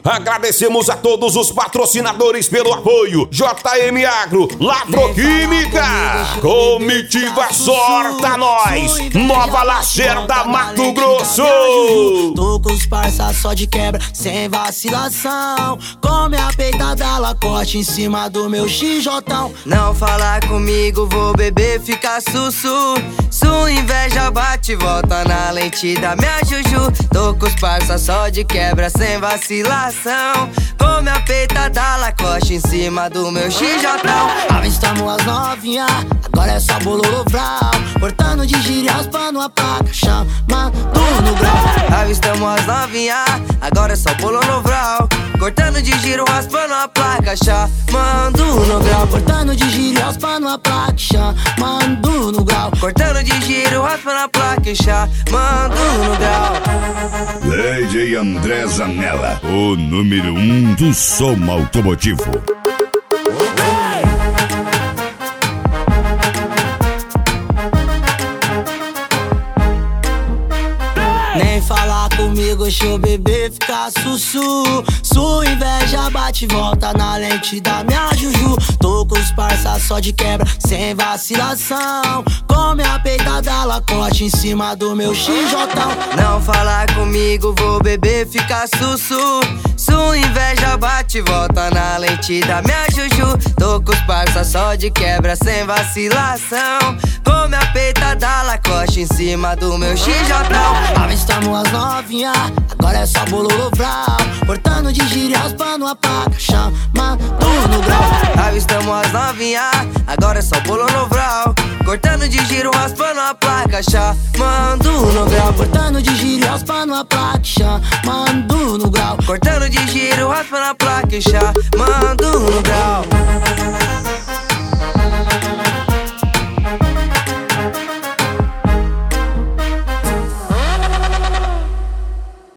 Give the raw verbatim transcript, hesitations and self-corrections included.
Agradecemos a todos os patrocinadores pelo apoio. J M Agro, Lafroquímica, Comitiva Sorta Nós, Nova Lacerda, Mato Grosso. Tô com os parça só de quebra, sem vacilação. Come a peitada, lacote em cima do meu xijotão. Não falar comigo, vou beber, ficar sussu. Sua inveja bate e volta na lente da minha juju. Tô com os parça só de quebra, sem vacilação. Come a peitada, lacote em cima do meu xijotão. Avistamos as novinha, agora é só bololo vral. Cortando de giro e raspando a placa, chamando no grau. Avistamos as novinha, agora é só bololo vral. Cortando de giro, raspando a placa, chamando no grau. Cortando de giro e raspando a placa, chamando no grau. Cortando de giro, raspando a placa, chamando no grau. D J André Zanella, o número um do som automotivo. Nem falar comigo, deixa eu beber, ficar sussu. Sua inveja bate e volta na lente da minha juju. Tô com os parça só de quebra, sem vacilação. Come a peitada, lacote em cima do meu xijotão. Não falar comigo, vou beber, ficar sussu. Sua inveja bate e volta na lente da minha juju. Tô com os parça só de quebra, sem vacilação. Come a peitada, lacote em cima do meu xijotão. Avistamos as novinha, agora é só bololo vral. Cortando de giro e raspando a placa, chamando no grau. Avistamos as novinha, agora é só bololo vral. Cortando de giro, raspando a placa, chamando no grau. Cortando de giro e raspando a placa, chamando no grau. Cortando de giro, raspando a placa, chamando